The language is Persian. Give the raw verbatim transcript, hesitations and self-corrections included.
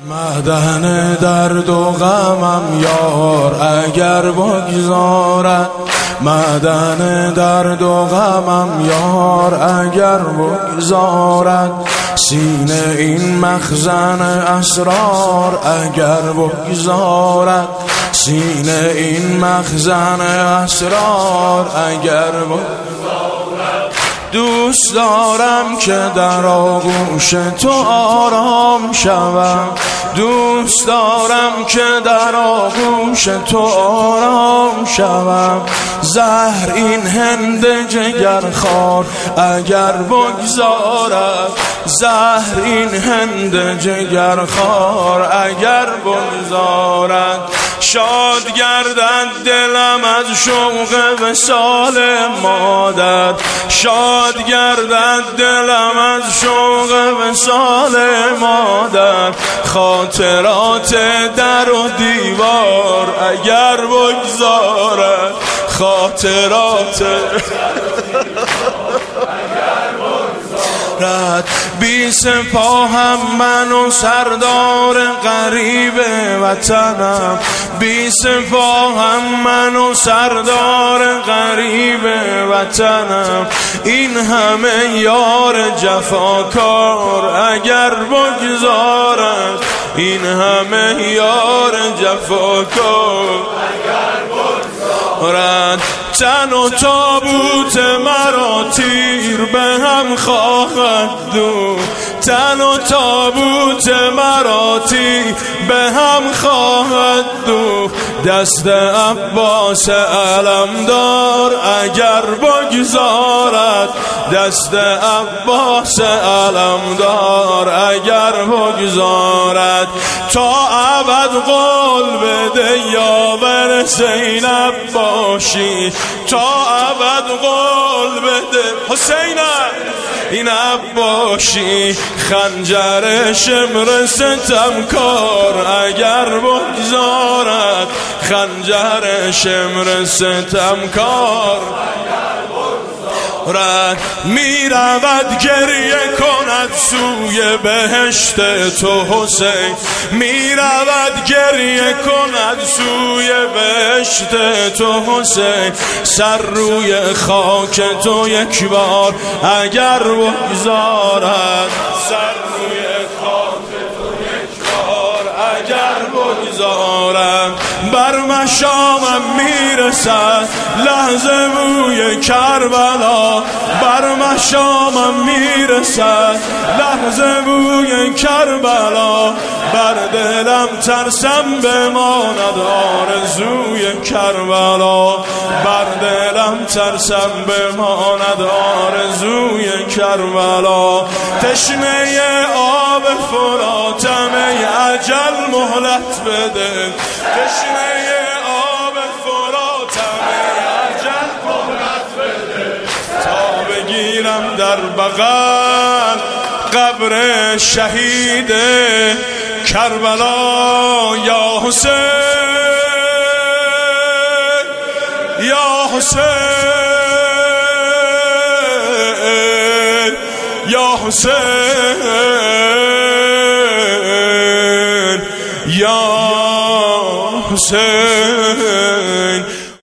معدن درد و غمم یار اگر بگذارد، معدن درد و غمم یار اگر بگذارد، سینه این مخزن اسرار اگر بگذارد، سینه این مخزن اسرار اگر بگذارد. دوست دارم که در آغوش تو آرام شوم، دوست دارم که در آغوش تو آرام شوم. زهر این هند جگرخوار اگر بگذارد، زهر این هند جگرخوار اگر بگذارد. شاد گردد دلم از شوق وصال مادر، شاد گردد دلم از شوق وصال مادر. خاطرات در و دیوار اگر بگذارد، خاطرات رد بی سپاهم من و سردار غریب وطنم، بی سپاهم من و سردار غریب وطنم. این همه یار جفاکار اگر بگذارد، این همه یار جفاکار اگر بگذارد. تن و تابوت مرا تیر به هم خواهد دو، تن و تابوت مرا تیر به هم خواهد دو. دست عباس علمدار اگر بگذارد، دست عباس علمدار اگر بگذارد. تا ابد قول بده یاور زینب باشی، تا ابد قول بده حسینم این عباشی. خنجر شمر ستمکار اگر بگذارد، خنجر شمر ستمکار رد می رود گریه کند سوی بهشت تو حسین، می رود گریه کند سوی بهشت تو حسین. سر روی خاک تو یک بار اگر بگذارد، سر روی خاک تو یک بار اگر بگذارد. بر مشامم میرسد لحظه بوی کربلا، بر مشامم میرسد لحظه بوی کربلا. بر دلم ترسم بماند آرزوی کربلا، بر دلم ترسم بماند آرزوی کربلا. تشنه آب فراتم ای اجل مهلت بده، تشنه آب فراتم ای اجل مهلت بده. تا بگیرم در بغل قبر شهید کربلا. یا حسین یا حسین یا حسین یا حسین.